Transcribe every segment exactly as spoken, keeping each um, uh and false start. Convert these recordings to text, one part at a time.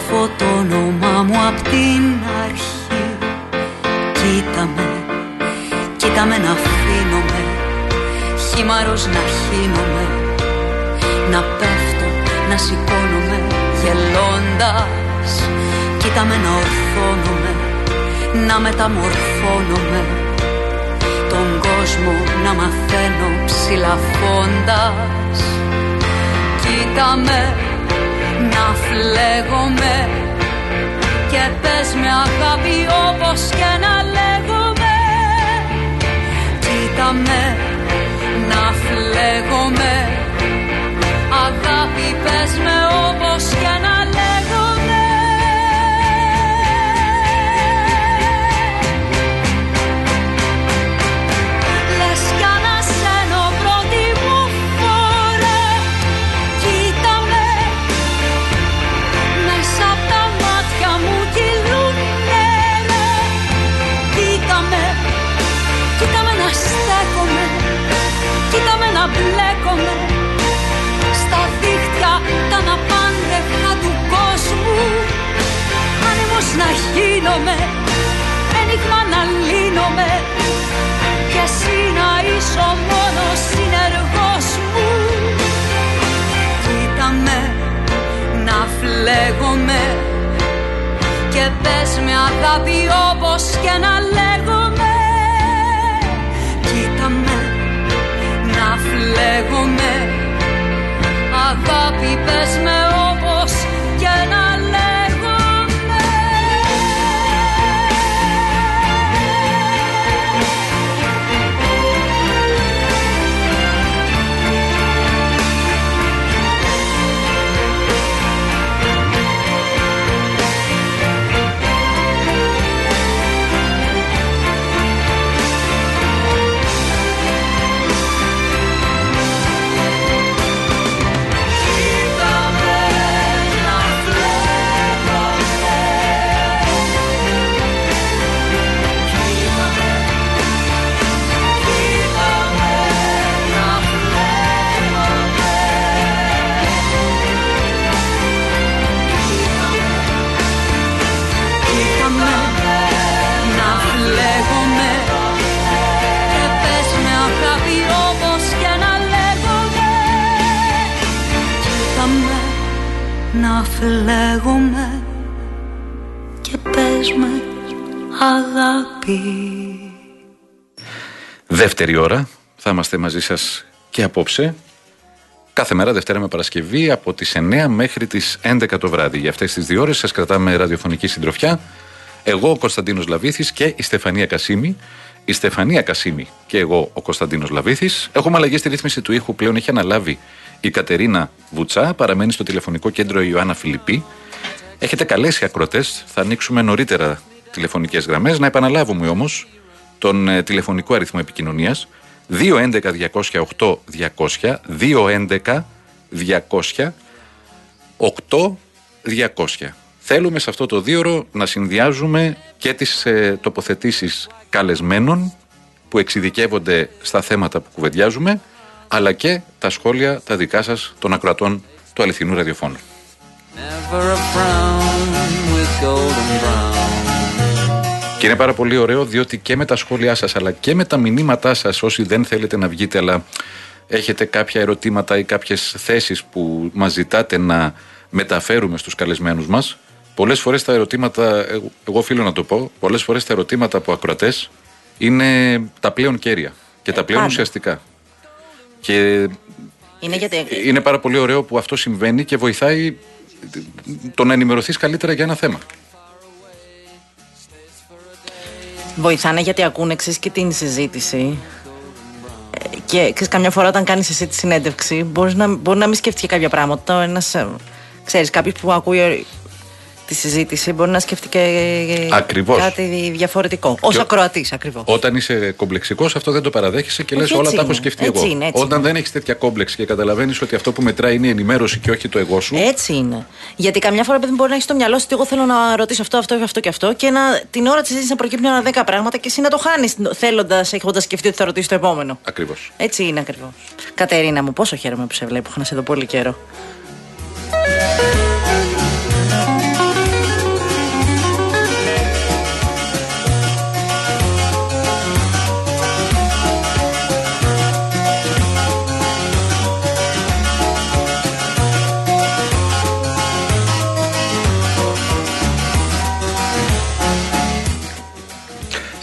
γράφω το όνομά μου απ' την αρχή. Κοίτα με, κοίτα με να αφήνομαι, χήμαρος να χύνομαι, να πέφτω, να σηκώνομαι γελώντας. Κοίτα με να ορθώνομαι, να μεταμορφώνομαι, τον κόσμο να μαθαίνω ψηλαφώντας. Κοίτα με να φλέγομαι και πες με αγάπη όπως και να λέγομαι. Κοίτα με να φλέγομαι, αγάπη πες με όπως και να λέγομαι. Λες κι ανασένω πρώτη μου φορά. Κοίτα με, μέσα απ' τα μάτια μου κυλούνε ρε. Κοίτα με, κοίτα με να στέκομαι, κοίτα με να μπλέκομαι στα δίχτυα τα αναπάντεχα του κόσμου. Άνεμος να γίνομαι, ένιγμα να λύνομαι, και εσύ να είσαι ο μόνος συνεργός μου. Κοίτα με να φλέγομαι και πες με αγάπη όπως και να λέγομαι. Κοίτα με να φλέγομαι, αγάπη πες με όπως και να λέγομαι. Να φλέγομαι και πες με αγάπη. Δεύτερη ώρα θα είμαστε μαζί σας και απόψε. Κάθε μέρα Δευτέρα με Παρασκευή από τις εννιά μέχρι τις έντεκα το βράδυ. Για αυτές τις δύο ώρες σας κρατάμε ραδιοφωνική συντροφιά. Εγώ ο Κωνσταντίνος Λαβήθης και η Στεφανία Κασίμη. Η Στεφανία Κασίμη και εγώ ο Κωνσταντίνος Λαβήθης. Έχουμε αλλαγή στη ρύθμιση του ήχου. Πλέον έχει αναλάβει η Κατερίνα Βουτσά, παραμένει στο τηλεφωνικό κέντρο η Ιωάννα Φιλιππή. Έχετε καλέσει ακροατές, θα ανοίξουμε νωρίτερα τηλεφωνικές γραμμές. Να επαναλάβουμε όμως τον ε, τηλεφωνικό αριθμό επικοινωνίας δύο έντεκα διακόσια οκτώ διακόσια, δύο έντεκα διακόσια οκτώ διακόσια. Θέλουμε σε αυτό το δίωρο να συνδυάζουμε και τις ε, τοποθετήσεις καλεσμένων που εξειδικεύονται στα θέματα που κουβεντιάζουμε, αλλά και τα σχόλια τα δικά σας των ακροατών του αληθινού ραδιοφώνου. Και είναι πάρα πολύ ωραίο διότι και με τα σχόλιά σας αλλά και με τα μηνύματά σας, όσοι δεν θέλετε να βγείτε αλλά έχετε κάποια ερωτήματα ή κάποιες θέσεις που μας ζητάτε να μεταφέρουμε στους καλεσμένους μας, πολλές φορές τα ερωτήματα, εγώ οφείλω να το πω, πολλές φορές τα ερωτήματα από ακροατές είναι τα πλέον κέρια και τα πλέον ουσιαστικά. Και είναι, γιατί... είναι πάρα πολύ ωραίο που αυτό συμβαίνει και βοηθάει το να ενημερωθείς καλύτερα για ένα θέμα. Βοηθάνε γιατί ακούνε εξής και την συζήτηση. Και ξέρεις, καμιά φορά όταν κάνεις εσύ τη συνέντευξη, μπορείς να, μπορεί να μην σκεφτεί κάποια πράγματα. Ένας, ξέρεις, κάποιος που ακούει τη συζήτηση μπορεί να σκεφτεί και ακριβώς κάτι διαφορετικό. Ως ακροατής, ακριβώς. Όταν είσαι κομπλεξικός, αυτό δεν το παραδέχεσαι και λες όλα τα έχω σκεφτεί έτσι εγώ. Είναι, έτσι όταν είναι. δεν έχεις τέτοια κόμπλεξ και καταλαβαίνεις ότι αυτό που μετράει είναι η ενημέρωση και όχι το εγώ σου. Έτσι είναι. Γιατί καμιά φορά παιδί, μπορεί να έχει στο μυαλό σου ότι εγώ θέλω να ρωτήσω αυτό, αυτό, αυτό και αυτό, και να, την ώρα τη συζήτηση να προκύπτουν ένα δέκα πράγματα και εσύ να το χάνεις θέλοντας, έχοντας σκεφτεί ότι θα ρωτήσει το επόμενο. Ακριβώς. Έτσι είναι ακριβώς. Κατερίνα μου, πόσο χαίρομαι που σε βλέπω. Είχα να σε δω πολύ καιρό.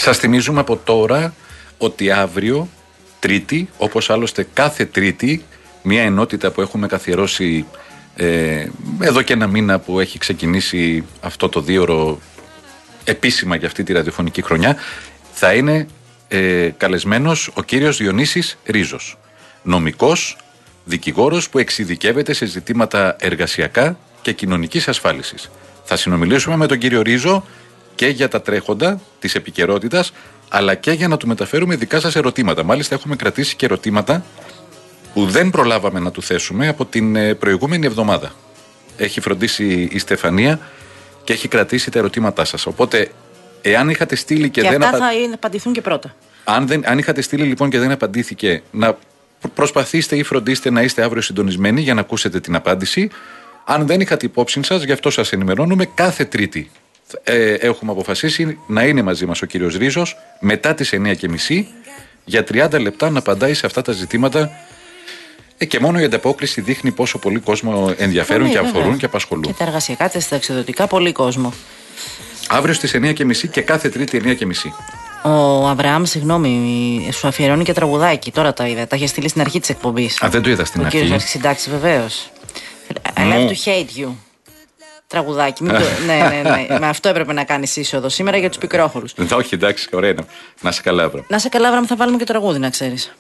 Σας θυμίζουμε από τώρα ότι αύριο, Τρίτη, όπως άλλωστε κάθε Τρίτη, μια ενότητα που έχουμε καθιερώσει ε, εδώ και ένα μήνα που έχει ξεκινήσει αυτό το δίωρο επίσημα για αυτή τη ραδιοφωνική χρονιά, θα είναι ε, καλεσμένος ο κύριος Διονύσης Ρίζος, νομικός, δικηγόρος που εξειδικεύεται σε ζητήματα εργασιακά και κοινωνικής ασφάλισης. Θα συνομιλήσουμε με τον κύριο Ρίζο και για τα τρέχοντα της επικαιρότητας, αλλά και για να του μεταφέρουμε δικά σας ερωτήματα. Μάλιστα έχουμε κρατήσει και ερωτήματα που δεν προλάβαμε να του θέσουμε από την προηγούμενη εβδομάδα. Έχει φροντίσει η Στεφανία και έχει κρατήσει τα ερωτήματά σας. Οπότε, εάν είχατε στείλει και, και δεν αυτά απα... θα απαντηθούν και πρώτα. Αν, δεν, αν είχατε στείλει λοιπόν και δεν απαντήθηκε, να προσπαθήστε ή φροντίστε να είστε αύριο συντονισμένοι για να ακούσετε την απάντηση. Αν δεν είχατε υπόψη σας, γι' αυτό σας ενημερώνουμε, κάθε Τρίτη ε, έχουμε αποφασίσει να είναι μαζί μας ο κύριος Ρίζος μετά τις εννιά και μισή για τριάντα λεπτά να απαντάει σε αυτά τα ζητήματα. Ε, και μόνο η ανταπόκριση δείχνει πόσο πολύ κόσμο ενδιαφέρουν και αφορούν βέβαια. Και απασχολούν. Και τα εργασιακά, τα συνταξιδοτικά, πολύ κόσμο. Αύριο στις εννιά και μισή και κάθε Τρίτη εννιά και μισή. Ο Αβραάμ, συγγνώμη, σου αφιερώνει και τραγουδάκι. Τώρα τα είδα. Τα είχε στείλει στην αρχή της εκπομπής. Α, δεν το είδα στην ο αρχή. Ο κύριος Αρχισυντάξη, βεβαίως. I love to hate you. Τραγουδάκι. Μην το... ναι, ναι, ναι. Με αυτό έπρεπε να κάνεις είσοδο σήμερα για τους πικρόχωρους. Όχι, εντάξει, ωραία. Να σε καλά, Αβραάμ. Να σε καλά, Αβραάμ, θα βάλουμε και τραγούδι, να ξέρεις.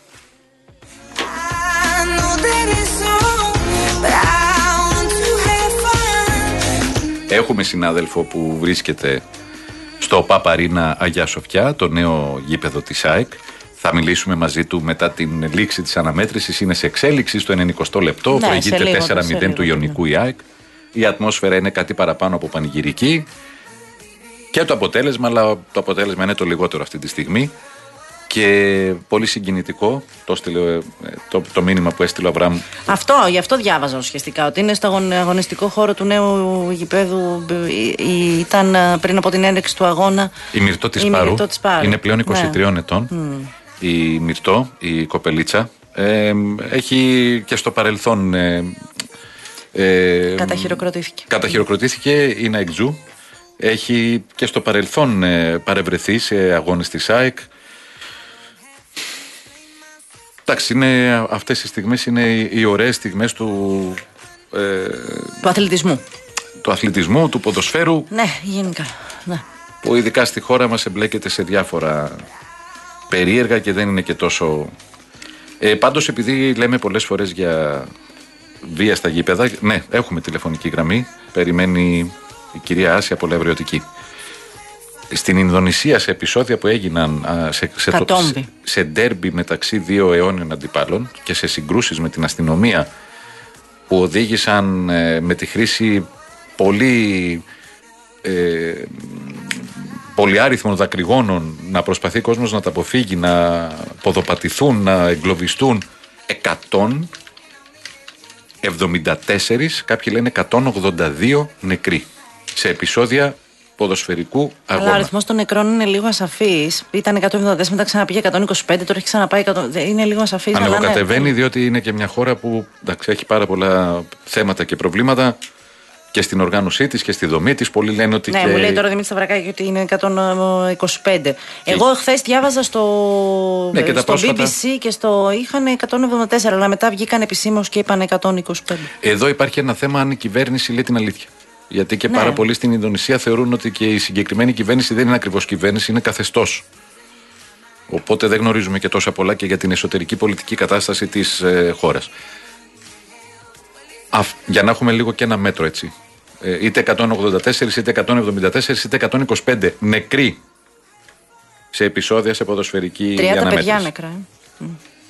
Έχουμε συνάδελφο που βρίσκεται στο Παπαρίνα Αγιά Σοφιά, το νέο γήπεδο της ΑΕΚ. Θα μιλήσουμε μαζί του μετά την λήξη της αναμέτρησης. Είναι σε εξέλιξη στο ενενηκοστό λεπτό. Ναι, προηγείται τέσσερα μηδέν του Ιωνικού η ΑΕΚ. Η ατμόσφαιρα είναι κάτι παραπάνω από πανηγυρική. Και το αποτέλεσμα, αλλά το αποτέλεσμα είναι το λιγότερο αυτή τη στιγμή. Και πολύ συγκινητικό το, στείλε, το, το μήνυμα που έστειλε ο Αβραάμ. Αυτό, γι' αυτό διάβαζα ουσιαστικά. Ότι είναι στο αγωνιστικό χώρο του νέου γηπέδου. Ήταν πριν από την έναρξη του αγώνα. Η Μυρτώ της Πάρου. Είναι πλέον είκοσι τριών ναι. ετών. Mm. Η Μυρτώ, η κοπελίτσα, ε, έχει και στο παρελθόν. Ε, ε, καταχειροκροτήθηκε. Καταχειροκροτήθηκε, είναι εκτζού. Έχει και στο παρελθόν ε, παρευρεθεί σε αγώνες της ΑΕΚ. Εντάξει, είναι, αυτές οι στιγμές είναι οι, οι ωραίες στιγμές του... Ε, του αθλητισμού. Του αθλητισμού, του ποδοσφαίρου. Ναι, γενικά. Ναι. Που ειδικά στη χώρα μας εμπλέκεται σε διάφορα περίεργα και δεν είναι και τόσο... Ε, πάντως, επειδή λέμε πολλές φορές για βία στα γήπεδα, ναι, έχουμε τηλεφωνική γραμμή. Περιμένει η κυρία Άση από Λευριωτική. Στην Ινδονησία, σε επεισόδια που έγιναν σε, σε, το, σε, σε ντέρμπι μεταξύ δύο αιώνιων αντιπάλων και σε συγκρούσεις με την αστυνομία που οδήγησαν ε, με τη χρήση πολύ ε, πολυάριθμων δακρυγόνων να προσπαθεί ο κόσμος να τα αποφύγει, να ποδοπατηθούν, να εγκλωβιστούν, εκατόν εβδομήντα τέσσερα, κάποιοι λένε εκατόν ογδόντα δύο νεκροί σε επεισόδια ποδοσφαιρικού αγώνα. Αλλά ο αριθμός των νεκρών είναι λίγο ασαφής. Ήταν εκατόν εβδομήντα τέσσερα, μετά ξαναπήγε εκατόν είκοσι πέντε, τώρα έχει ξαναπάει εκατό. Είναι λίγο ασαφής. Ανεβοκατεβαίνει, ναι. Διότι είναι και μια χώρα που εντάξει, έχει πάρα πολλά θέματα και προβλήματα και στην οργάνωσή της και στη δομή της. Πολλοί λένε ότι. Ναι, και... μου λέει τώρα Δημήτρη Σταυρακάκη ότι είναι εκατόν είκοσι πέντε. Και... Εγώ χθες διάβαζα στο, ναι, και στο πρόσφατα... μπι μπι σι και στο είχαν εκατόν εβδομήντα τέσσερα, αλλά μετά βγήκαν επισήμως και είπαν εκατόν είκοσι πέντε. Εδώ υπάρχει ένα θέμα αν η κυβέρνηση λέει την αλήθεια. Γιατί και ναι. πάρα πολλοί στην Ινδονησία θεωρούν ότι και η συγκεκριμένη κυβέρνηση δεν είναι ακριβώς κυβέρνηση, είναι καθεστώς. Οπότε δεν γνωρίζουμε και τόσα πολλά και για την εσωτερική πολιτική κατάσταση της ε, χώρας. Α, για να έχουμε λίγο και ένα μέτρο έτσι. Ε, είτε εκατόν ογδόντα τέσσερα, είτε εκατόν εβδομήντα τέσσερα, είτε εκατόν είκοσι πέντε νεκροί σε επεισόδια σε ποδοσφαιρική αναμέτρηση. τριάντα παιδιά νεκρά. Ε.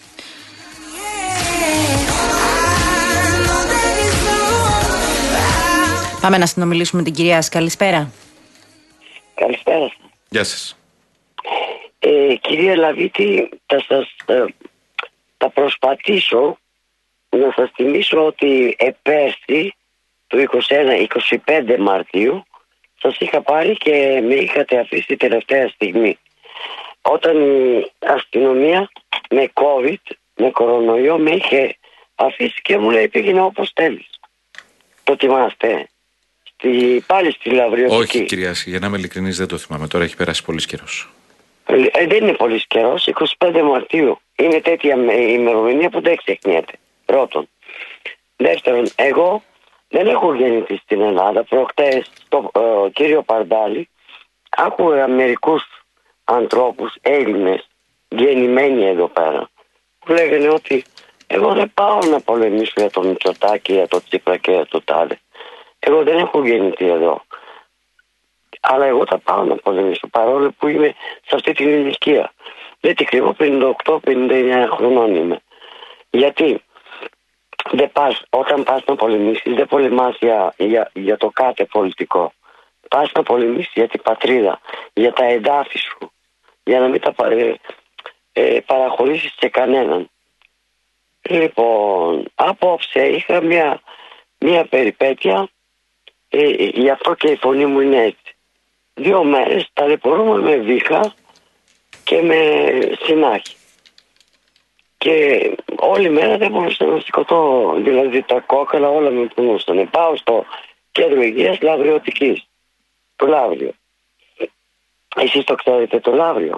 Πάμε να συνομιλήσουμε με την κυρία σας. Καλησπέρα. Καλησπέρα. Γεια σας. Ε, κυρία Λαβίτη, θα σας ε, θα προσπαθήσω να σας θυμίσω ότι επέρσι του είκοσι ένα είκοσι πέντε Μαρτίου σας είχα πάρει και με είχατε αφήσει τελευταία στιγμή. Όταν η αστυνομία με COVID, με κορονοϊό με είχε αφήσει και μου λέει πήγαινε όπως θέλεις. Το θυμάστε? Στη, πάλι στη Λαβριωτική. Όχι κυρία, για να είμαι ειλικρινής δεν το θυμάμαι. Τώρα έχει περάσει πολύς καιρός. Ε, δεν είναι πολύ καιρό, είκοσι πέντε Μαρτίου. Είναι τέτοια ημερομηνία που δεν ξεχνιέται. Πρώτον. Δεύτερον, εγώ δεν έχω γεννηθεί στην Ελλάδα. Προχτές το ε, κύριο Παρντάλη άκουγα μερικούς ανθρώπους Έλληνες γεννημένοι εδώ πέρα που λέγανε ότι εγώ δεν πάω να πολεμήσω για τον Μητσοτάκη, για τον Τσίπρα και για το τάδε. Εγώ δεν έχω γεννηθεί εδώ. Αλλά εγώ θα πάω να πολεμήσω παρόλο που είμαι σε αυτή την ηλικία. Δεν την κρύβω, πενήντα οκτώ πενήντα εννιά χρονών είμαι. Γιατί δεν πας, όταν πας να πολεμήσεις δεν πολεμάς για, για, για το κάθε πολιτικό. Πας να πολεμήσεις για την πατρίδα, για τα εδάφη σου, για να μην τα ε, ε, παραχωρήσεις σε κανέναν. Λοιπόν, απόψε είχα μια, μια περιπέτεια, ε, γι' αυτό και η φωνή μου είναι έτσι. Δύο μέρες ταλαιπωρούμε με βήχα και με συνάχη. Και όλη μέρα δεν μπορούσα να σηκωθώ, δηλαδή τα κόκκαλα όλα με πονούσαν. Πάω στο κέντρο υγείας Λαυριωτικής, το Λαύριο. Εσείς το ξέρετε το Λαύριο?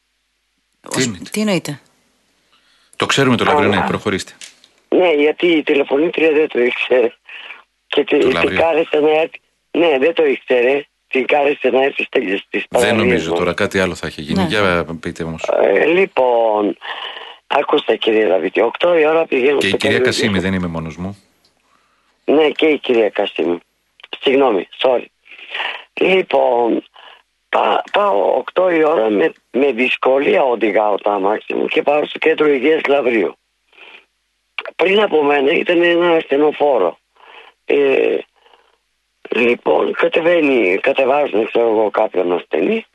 Τι, Τι εννοείτε? Το ξέρουμε το Λαύριο, ναι, προχωρήστε. Ναι, γιατί η τηλεφωνήτρια δεν το ήξερε. Και την κάρεσε να έρθει. Ναι, δεν το ήξερε. Την κάρεσε να έρθει στις παραλίες. Δεν νομίζω τώρα κάτι άλλο θα έχει γίνει. Ναι. Για πείτε όμως. Ε, λοιπόν, ακούστε κύριε Δαβίτη, οκτώ η ώρα πηγαίνω. Και η κυρία Κασίμη, δεν είμαι μόνος μου. Ναι, και η κυρία Κασίμη. Συγγνώμη, sorry. Λοιπόν, πά, πάω οκτώ η ώρα με, με δυσκολία οδηγάω τα αμάξι μου και πάω στο κέντρο υγείας Λαυρίου. Πριν από μένα ήταν ένα ασθενοφόρο. Ε, λοιπόν, κατεβαίνει, κατεβάζουν ξέρω εγώ κάποιον ασθενή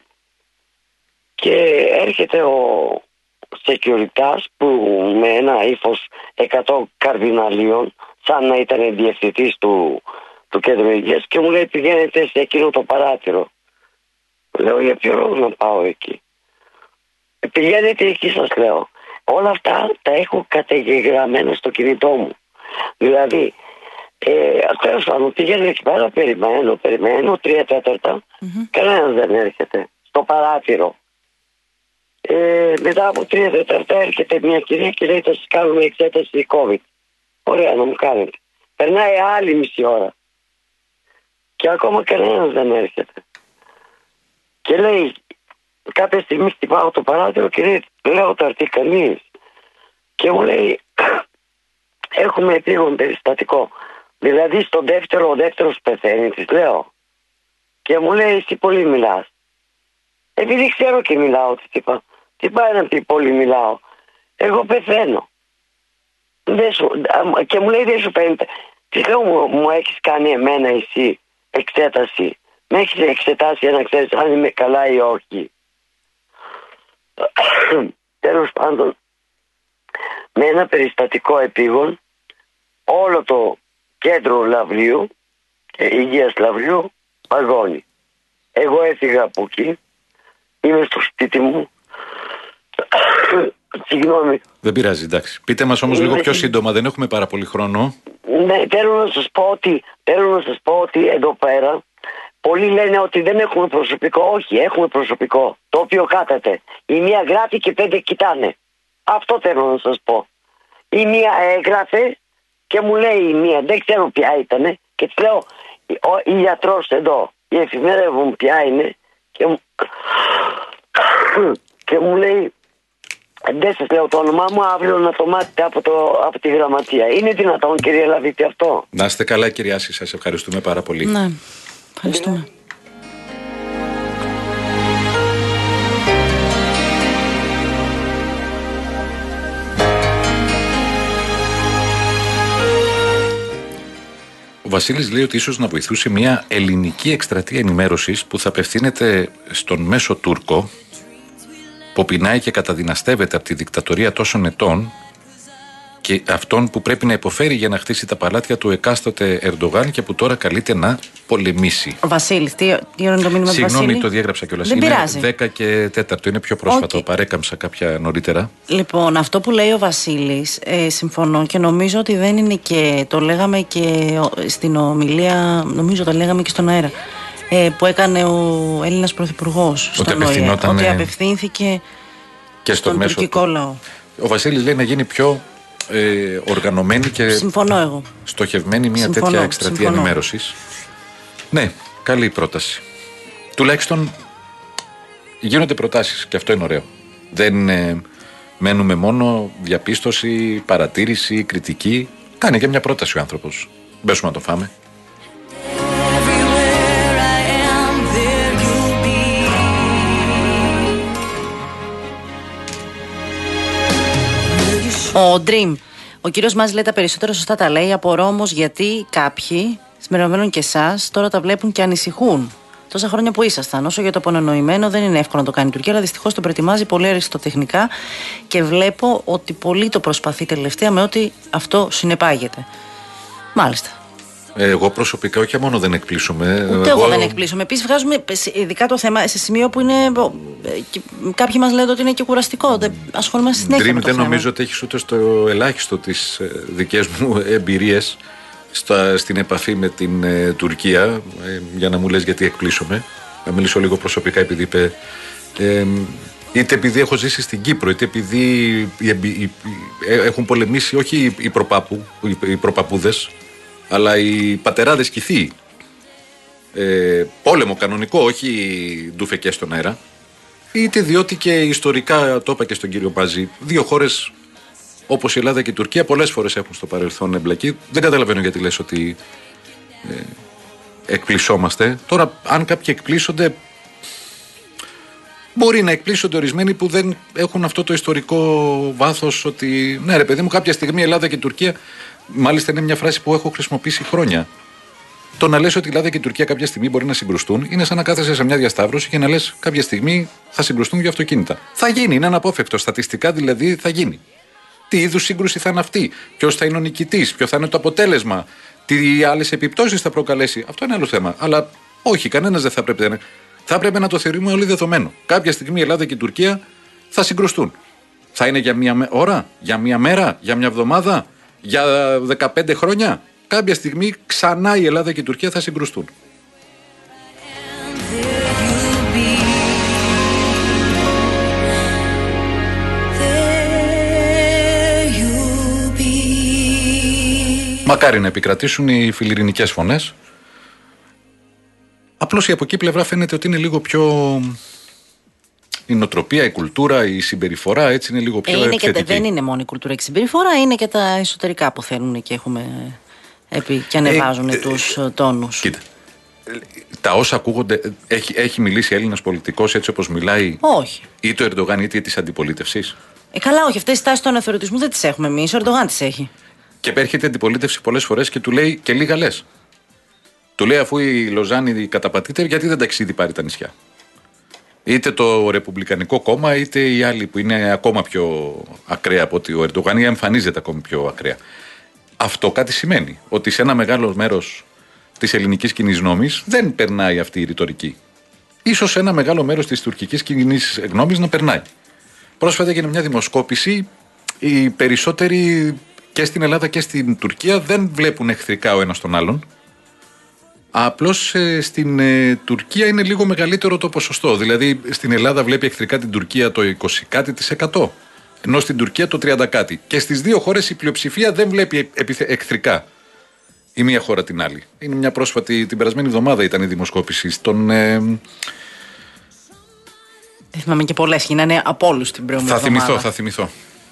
και έρχεται ο σεκιουριτάς που με ένα ύφος εκατό καρδιναλίων σαν να ήταν διευθυντής του, του κέντρου υγείας και μου λέει πηγαίνετε σε εκείνο το παράθυρο. Λέω για ποιο λόγο να πάω εκεί? Ε, πηγαίνετε εκεί σας λέω. Όλα αυτά τα έχω καταγεγραμμένα στο κινητό μου. Δηλαδή, ε, τέλος πάντων, πηγαίνω εκεί πέρα, περιμένω, περιμένω, τρία τέταρτα, mm-hmm. κανένας δεν έρχεται στο παράθυρο. Ε, μετά από τρία τέταρτα έρχεται μια κυρία και λέει θα σας κάνουμε εξέταση COVID. Ωραία, να μου κάνετε. Περνάει άλλη μισή ώρα και ακόμα κανένας δεν έρχεται. Και λέει, κάποια στιγμή χτυπάω το παράθυρο και λέει, λέω θα έρθει κανείς. Και μου λέει, έχουμε επίγον περιστατικό. Δηλαδή στο δεύτερο, ο δεύτερος πεθαίνει, της λέω. Και μου λέει, εσύ πολύ μιλάς. Επειδή ξέρω και μιλάω, της είπα, τι πάει να πει πολύ μιλάω. Εγώ πεθαίνω. Δεν σου, και μου λέει, δεν σου παίρνει. Της λέω, μου, μου έχεις κάνει εμένα εσύ εξέταση. Με έχεις εξετάσει για να ξέρεις αν είμαι καλά ή όχι. Τέλος πάντων, με ένα περιστατικό επίγον, όλο το κέντρο Λαυρίου, υγείας Λαυρίου, παγώνει. Εγώ έφυγα από εκεί, είμαι στο σπίτι μου. Συγγνώμη. Δεν πειράζει, εντάξει. Πείτε μας όμως λίγο πιο σύντομα, δεν έχουμε πάρα πολύ χρόνο. Ναι, θέλω να σας πω ότι, θέλω να σας πω ότι εδώ πέρα πολλοί λένε ότι δεν έχουμε προσωπικό. Όχι, έχουμε προσωπικό, το οποίο κάθεται. Η μία γράφει και πέντε κοιτάνε. Αυτό θέλω να σας πω. Η μία έγραφε και μου λέει η μία, δεν ξέρω ποια ήταν, και της λέω, ο, η γιατρός εδώ, η εφημερίδα μου ποια είναι, και μου, και μου λέει, δεν σας λέω το όνομά μου, αύριο να το μάθετε από, το, από τη γραμματεία. Είναι δυνατόν κυρία Λαβίτη αυτό? Να είστε καλά κυρία Άση, σας ευχαριστούμε πάρα πολύ. Ναι, ευχαριστούμε. Ο Βασίλης λέει ότι ίσως να βοηθούσε μια ελληνική εκστρατεία ενημέρωσης που θα απευθύνεται στον μέσο Τούρκο που πεινάει και καταδυναστεύεται από τη δικτατορία τόσων ετών και αυτόν που πρέπει να υποφέρει για να χτίσει τα παλάτια του εκάστοτε Ερντογάν και που τώρα καλείται να πολεμήσει. Ο Βασίλης, τι, τι ώρα είναι το μήνυμα του Βασίλη? Συγγνώμη, το διέγραψα κιόλας. Δεν είναι πειράζει. δέκα και τέταρτο, είναι πιο πρόσφατο. Okay. Παρέκαμψα κάποια νωρίτερα. Λοιπόν, αυτό που λέει ο Βασίλης, ε, συμφωνώ και νομίζω ότι δεν είναι και. Το λέγαμε και στην ομιλία, νομίζω το λέγαμε και στον αέρα. ε, που έκανε ο Έλληνας Πρωθυπουργός στον ΟΗΕ, ότι απευθύνθηκε και στο στον μέσο τουρκικό λαό. Ο Βασίλης λέει να γίνει πιο ε, οργανωμένη και συμφωνώ εγώ. στοχευμένη μια συμφωνώ, τέτοια εκστρατεία ενημέρωσης. Ναι, καλή πρόταση. Τουλάχιστον γίνονται προτάσεις και αυτό είναι ωραίο. Δεν ε, μένουμε μόνο διαπίστωση, παρατήρηση, κριτική. Κάνει και μια πρόταση ο άνθρωπος. Μπέσουμε να το φάμε. Ο Dream. Ο κύριος μας λέει τα περισσότερα σωστά τα λέει. Απορώ όμως γιατί κάποιοι, συμπεριλαμβανομένων και εσάς, τώρα τα βλέπουν και ανησυχούν. Τόσα χρόνια που ήσασταν. Όσο για το απονοημένο, δεν είναι εύκολο να το κάνει η Τουρκία, αλλά δυστυχώς το προετοιμάζει πολύ αριστοτεχνικά και βλέπω ότι πολύ το προσπαθεί τελευταία με ό,τι αυτό συνεπάγεται. Μάλιστα. Εγώ προσωπικά όχι μόνο δεν εκπλήσουμε. Ούτε εγώ, εγώ δεν εκπλήσουμε. Επίσης, βγάζουμε ειδικά το θέμα σε σημείο που είναι. Κάποιοι μας λένε ότι είναι και κουραστικό. Ασχολούμαστε συνέχεια. Dream, με το δεν θέμα. Νομίζω ότι έχεις ούτε στο ελάχιστο τις δικές μου εμπειρίες στα, στην επαφή με την ε, Τουρκία. Ε, για να μου λες γιατί εκπλήσουμε. Να μιλήσω λίγο προσωπικά επειδή είπε. Ε, είτε επειδή έχω ζήσει στην Κύπρο, είτε επειδή οι, οι, οι, έχουν πολεμήσει όχι οι, προπάπου, οι, οι προπαπούδες, αλλά οι πατεράδες και οι θείοι. Ε, πόλεμο κανονικό, όχι ντουφεκές στον αέρα. Είτε διότι και ιστορικά, το είπα και στον κύριο Μπάζη, δύο χώρες όπως η Ελλάδα και η Τουρκία πολλές φορές έχουν στο παρελθόν εμπλακεί. Δεν καταλαβαίνω γιατί λες ότι ε, εκπλησόμαστε. Τώρα, αν κάποιοι εκπλήσονται, μπορεί να εκπλήσονται ορισμένοι που δεν έχουν αυτό το ιστορικό βάθος ότι ναι ρε παιδί μου, κάποια στιγμή η Ελλάδα και η Τουρκία, μάλιστα είναι μια φράση που έχω χρησιμοποιήσει χρόνια. Το να λες ότι η Ελλάδα και η Τουρκία κάποια στιγμή μπορεί να συγκρουστούν είναι σαν να κάθεσαι σε μια διασταύρωση και να λες κάποια στιγμή θα συγκρουστούν για αυτοκίνητα. Θα γίνει, είναι αναπόφευκτο. Στατιστικά δηλαδή θα γίνει. Τι είδους σύγκρουση θα είναι αυτή, ποιος θα είναι ο νικητής, ποιο θα είναι το αποτέλεσμα, τι άλλες επιπτώσεις θα προκαλέσει. Αυτό είναι άλλο θέμα. Αλλά όχι, κανένας δεν θα πρέπει να. Θα πρέπει να το θεωρούμε όλοι δεδομένο. Κάποια στιγμή η Ελλάδα και η Τουρκία θα συγκρουστούν. Θα είναι για μία ώρα, για μία μέρα, για μία εβδομάδα, για δεκαπέντε χρόνια. Κάποια στιγμή ξανά η Ελλάδα και η Τουρκία θα συγκρουστούν. Μακάρι να επικρατήσουν οι φιλιρινικές φωνές. Απλώς η από εκεί πλευρά φαίνεται ότι είναι λίγο πιο. Η νοοτροπία, η κουλτούρα, η συμπεριφορά έτσι είναι λίγο πιο είναι επιθετική. Και δεν είναι μόνο η κουλτούρα και η συμπεριφορά, είναι και τα εσωτερικά που θέλουν και έχουμε επί, και ανεβάζουν ε, τους ε, τόνους. Κοίτα, τα όσα ακούγονται, έχει, έχει μιλήσει Έλληνας πολιτικός έτσι όπως μιλάει. Όχι. Είτε ο Ερντογάν είτε της αντιπολίτευσης. Ε, καλά, όχι. Αυτές τις τάσεις του αναθεωρητισμού δεν τις έχουμε εμείς. Ο Ερντογάν τις έχει. Και έρχεται η αντιπολίτευση πολλές φορές και του λέει και λίγα λες. Του λέει αφού η Λοζάνη καταπατείται, γιατί δεν ταξίδι πάρει τα νησιά. Είτε το Ρεπουμπλικανικό κόμμα, είτε οι άλλοι που είναι ακόμα πιο ακραία από ότι ο Ερντογάν ή εμφανίζεται ακόμη πιο ακραία. Αυτό κάτι σημαίνει. Ότι σε ένα μεγάλο μέρος της ελληνικής κοινής γνώμης δεν περνάει αυτή η ρητορική. Ίσως σε ένα μεγάλο μέρος της τουρκικής κοινής γνώμης να περνάει. Πρόσφατα έγινε μια δημοσκόπηση. Οι περισσότεροι και στην Ελλάδα και στην Τουρκία δεν βλέπουν εχθρικά ο ένας τον άλλον. Απλώς ε, στην ε, Τουρκία είναι λίγο μεγαλύτερο το ποσοστό. Δηλαδή στην Ελλάδα βλέπει εχθρικά την Τουρκία το είκοσι κάτι της εκατό, ενώ στην Τουρκία το τριάντα κάτι. Και στις δύο χώρες η πλειοψηφία δεν βλέπει επιθε... εχθρικά η μία χώρα την άλλη. Είναι μια πρόσφατη, την περασμένη εβδομάδα ήταν η δημοσκόπηση στον. Ε... Δεν θυμάμαι και πολλές, γίνανε από όλους την προηγούμενη εβδομάδα. Θα θυμηθώ, θα θυμηθώ.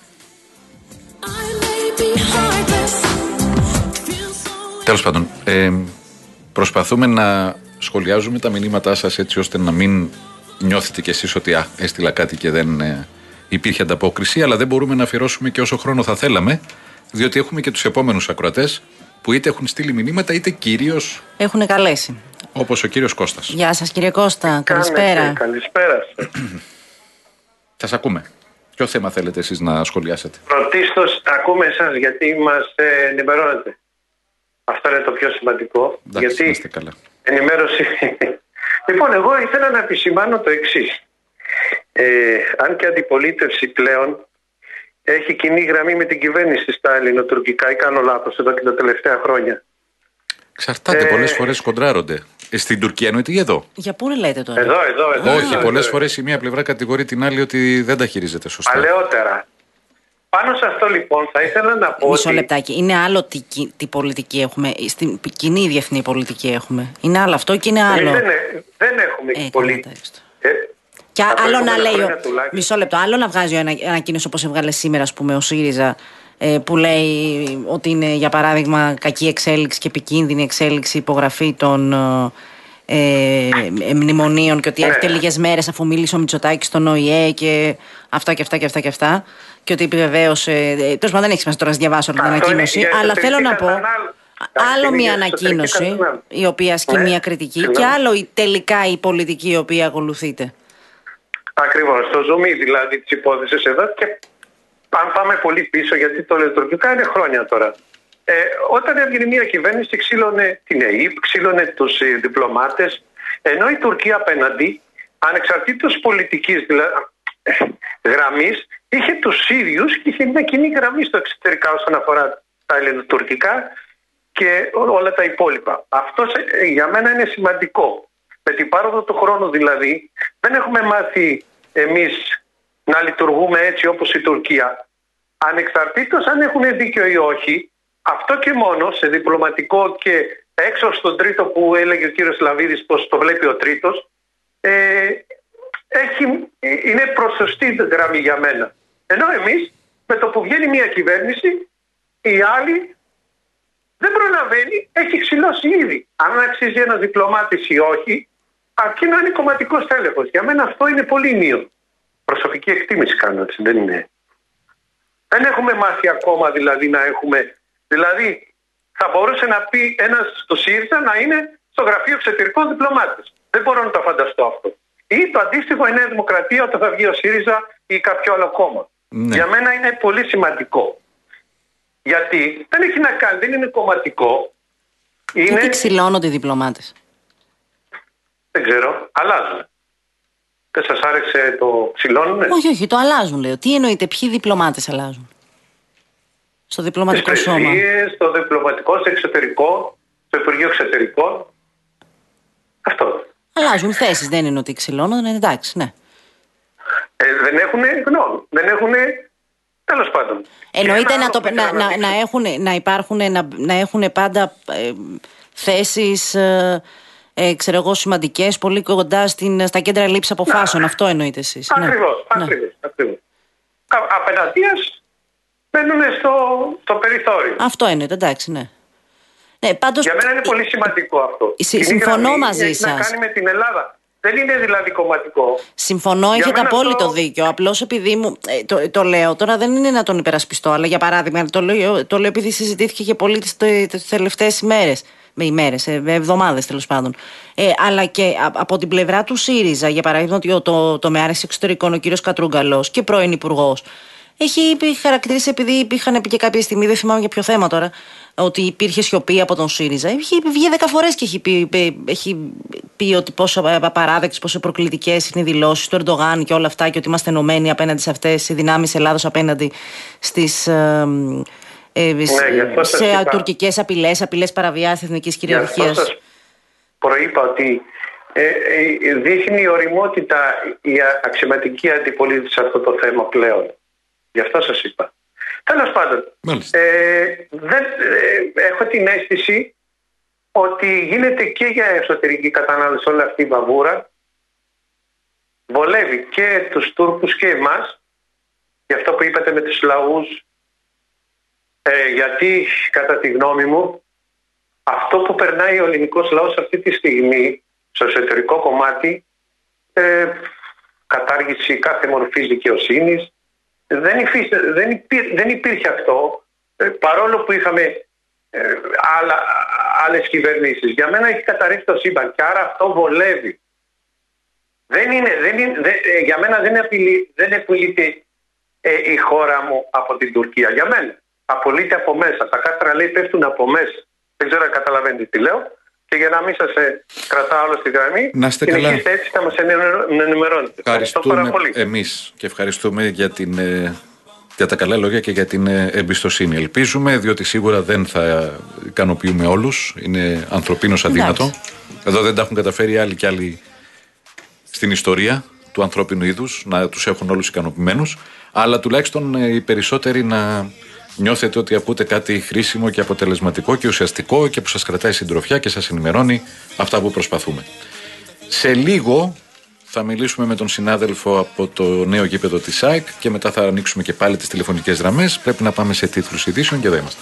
Τέλος πάντων. Ε, Προσπαθούμε να σχολιάζουμε τα μηνύματά σας έτσι ώστε να μην νιώθετε κι εσείς ότι α, έστειλα κάτι και δεν ε, υπήρχε ανταπόκριση, αλλά δεν μπορούμε να αφιερώσουμε και όσο χρόνο θα θέλαμε, διότι έχουμε και τους επόμενους ακροατές που είτε έχουν στείλει μηνύματα είτε κυρίως έχουν καλέσει. Όπως ο κύριος Κώστας. Γεια σας κύριε Κώστα, καλησπέρα. Καλησπέρα σας. Θα σας ακούμε. Ποιο θέμα θέλετε εσείς να σχολιάσετε? Πρωτίστως ακούμε εσάς γιατί μας ε, ενημερώνετε. Αυτό είναι το πιο σημαντικό. Εντάξει, γιατί είστε καλά. Ενημέρωση. Λοιπόν, εγώ ήθελα να επισημάνω το εξής. Ε, αν και αντιπολίτευση πλέον έχει κοινή γραμμή με την κυβέρνηση στα ελληνοτουρκικά, ή κάνω λάθος εδώ και τα τελευταία χρόνια. Εξαρτάται, ε, πολλές φορές κοντράρονται. Ε, στην Τουρκία εννοείται ή εδώ? Για πού λέτε τώρα? Εδώ, εδώ, εδώ. Όχι, πολλές φορές η μία πλευρά κατηγορεί την άλλη ότι δεν τα χειρίζεται σωστά. Παλαιότερα. Πάνω σε αυτό λοιπόν θα ήθελα να πω. Μισό ότι... λεπτάκι. Είναι άλλο τι, τι πολιτική έχουμε. Στην κοινή διεθνή πολιτική έχουμε. Είναι άλλο αυτό και είναι άλλο. Δεν, δεν έχουμε ε, πολιτική. Ε, και άλλο να λέει. Ο... Μισό λεπτό. Άλλο να βγάζει ένα ανακοίνωση όπως έβγαλε σήμερα, ας πούμε, ο ΣΥΡΙΖΑ, ε, που λέει ότι είναι, για παράδειγμα, κακή εξέλιξη και επικίνδυνη εξέλιξη υπογραφή των ε, ε, μνημονίων και ότι ναι. έρχεται λίγες μέρες αφού μίλησε ο Μητσοτάκης στον ΟΗΕ και αυτά και αυτά και αυτά και αυτά. Και ότι επιβεβαίωσε. Τέλος πάντων, δεν έχει σημασία τώρα να διαβάσω την ανακοίνωση. Είναι, αλλά θέλω να πω. Άλλο μια ανακοίνωση η οποία ασκεί ναι, μια κριτική ναι. και άλλο η, τελικά η πολιτική η οποία ακολουθείται. Ακριβώς. Το ζουμί δηλαδή της υπόθεσης εδώ. Και αν πάμε πολύ πίσω, γιατί το λειτουργικά είναι χρόνια τώρα. Ε, όταν έβγαινε μια κυβέρνηση, ξύλωνε την ΕΕΠ, ξύλωνε τους ε, διπλωμάτες, ενώ η Τουρκία απέναντι, ανεξαρτήτως πολιτικής δηλαδή, ε, γραμμής, είχε τους ίδιους και είχε μια κοινή γραμμή στο εξωτερικά όσον αφορά τα ελληνοτουρκικά και όλα τα υπόλοιπα. Αυτό για μένα είναι σημαντικό. Με την πάροδο του χρόνου δηλαδή δεν έχουμε μάθει εμείς να λειτουργούμε έτσι όπως η Τουρκία. Ανεξαρτήτως αν έχουν δίκιο ή όχι, αυτό και μόνο σε διπλωματικό και έξω στον τρίτο που έλεγε ο κύριος Λαβίδης πως το βλέπει ο τρίτος, ε, έχει, είναι προσωστή γραμμή για μένα. Ενώ εμείς με το που βγαίνει μια κυβέρνηση, η άλλη δεν προλαβαίνει, έχει ξυλώσει ήδη. Αν αξίζει ένας διπλωμάτης ή όχι, αρκεί να είναι κομματικός τέλεχος. Για μένα αυτό είναι πολύ νέο. Προσωπική εκτίμηση κάνω, έτσι δεν είναι. Δεν έχουμε μάθει ακόμα δηλαδή να έχουμε. Δηλαδή θα μπορούσε να πει ένας στο ΣΥΡΙΖΑ να είναι στο γραφείο εξωτερικών διπλωμάτες. Δεν μπορώ να το φανταστώ αυτό. Ή το αντίστοιχο η Νέα Δημοκρατία όταν θα βγει ο ΣΥΡΙΖΑ ή κάποιο άλλο κόμμα. Ναι. Για μένα είναι πολύ σημαντικό. Γιατί δεν έχει να κάνει, δεν είναι κομματικό. Είναι... Γιατί ξυλώνονται οι διπλωμάτες? Δεν ξέρω, αλλάζουν. Δεν σας άρεσε το ξυλώνουνε? Όχι, όχι, το αλλάζουν λέω. Τι εννοείτε, ποιοι διπλωμάτες αλλάζουν? Στο διπλωματικό στις σώμα. Στο διπλωματικό, στο εξωτερικό, στο Υπουργείο Εξωτερικών. Αυτό. Αλλάζουν θέσεις, δεν είναι ότι ξυλώνονται, εντάξει, ναι. Ε, δεν έχουν γνώμη, δεν έχουν. Τέλος πάντων. Εννοείται να, το, να, να, να, έχουν, να υπάρχουν, να, να έχουν πάντα ε, θέσεις, ε, ε, ξέρω εγώ, σημαντικές, πολύ κοντά στην, στα κέντρα λήψης αποφάσεων. Να. Αυτό εννοείτε εσείς. Ακριβώς, ναι. ακριβώς, ακριβώς. Απέναντίας μπαίνουν στο, στο περιθώριο. Αυτό εννοείται, εντάξει, ναι. Ναι, πάντως, για μένα είναι πολύ σημαντικό αυτό. Συ, συμφωνώ μαζί σας. Έχει να κάνει με την Ελλάδα. Δεν είναι δηλαδή κομματικό. Συμφωνώ, έχετε απόλυτο το... δίκιο. Απλώς επειδή μου. Ε, το, το λέω τώρα, δεν είναι να τον υπερασπιστώ, αλλά για παράδειγμα, το λέω, το λέω επειδή συζητήθηκε και πολύ τις τελευταίες ημέρες. Με ημέρες, εβδομάδες τέλος πάντων. Ε, αλλά και από την πλευρά του ΣΥΡΙΖΑ, για παράδειγμα, ότι το τομεάρχης εξωτερικών, ο κύριος Κατρούγκαλος και πρώην υπουργός, έχει χαρακτηρίσει, επειδή υπήρχαν και κάποια στιγμή, δεν θυμάμαι για ποιο θέμα τώρα, ότι υπήρχε σιωπή από τον ΣΥΡΙΖΑ. Έχει βγει δέκα φορές και έχει πει, έχει πει ότι πόσο απαράδεκτες, πόσο προκλητικές είναι οι δηλώσεις του Ερντογάν και όλα αυτά, και ότι είμαστε ενωμένοι απέναντι σε αυτές οι δυνάμεις Ελλάδος απέναντι στις. Ε, ε, ναι, σε σε τουρκικές απειλές, απειλές παραβιάσης εθνικής κυριαρχίας. Γι' αυτό σας προείπα ότι ε, ε, δείχνει οριμότητα η αξιωματική αντιπολίτευση σε αυτό το θέμα πλέον. Γι' αυτό σας είπα. Τέλος πάντων, ε, δεν, ε, έχω την αίσθηση ότι γίνεται και για εσωτερική κατανάλωση όλη αυτή η βαβούρα. Βολεύει και τους Τούρκους και εμάς. Γι' αυτό που είπατε με τους λαούς. Ε, γιατί κατά τη γνώμη μου αυτό που περνάει ο ελληνικός λαός αυτή τη στιγμή στο εσωτερικό κομμάτι, ε, κατάργηση κάθε μορφής δικαιοσύνης, δεν, υφί, δεν, υπήρ, δεν υπήρχε αυτό, ε, παρόλο που είχαμε ε, άλλα, άλλες κυβερνήσεις. Για μένα έχει καταρρεύσει το σύμπαν και άρα αυτό βολεύει. Δεν είναι, δεν είναι, δεν, ε, για μένα δεν, απειλεί, δεν επιλείται ε, η χώρα μου από την Τουρκία. Για μένα απολύεται από μέσα. Τα κάστρα λέει πέφτουν από μέσα. Δεν ξέρω αν καταλαβαίνετε τι λέω. Και για να μην σας ε, κρατάω όλο στη γραμμή, να είστε καλά. Έτσι θα μας ενημερώνετε. Ευχαριστούμε εμείς και ευχαριστούμε για την ε, για τα καλά λόγια και για την εμπιστοσύνη. Ελπίζουμε, διότι σίγουρα δεν θα ικανοποιούμε όλους. Είναι ανθρωπίνως αδύνατο. Εντάξει. Εδώ δεν τα έχουν καταφέρει άλλοι και άλλοι στην ιστορία του ανθρώπινου είδους να τους έχουν όλους ικανοποιημένους. Αλλά τουλάχιστον οι περισσότεροι να νιώθετε ότι ακούτε κάτι χρήσιμο και αποτελεσματικό και ουσιαστικό και που σας κρατάει συντροφιά και σας ενημερώνει αυτά που προσπαθούμε. Σε λίγο θα μιλήσουμε με τον συνάδελφο από το νέο γήπεδο της ΑΕΚ και μετά θα ανοίξουμε και πάλι τις τηλεφωνικές γραμμές. Πρέπει να πάμε σε τίτλους ειδήσεων και εδώ είμαστε.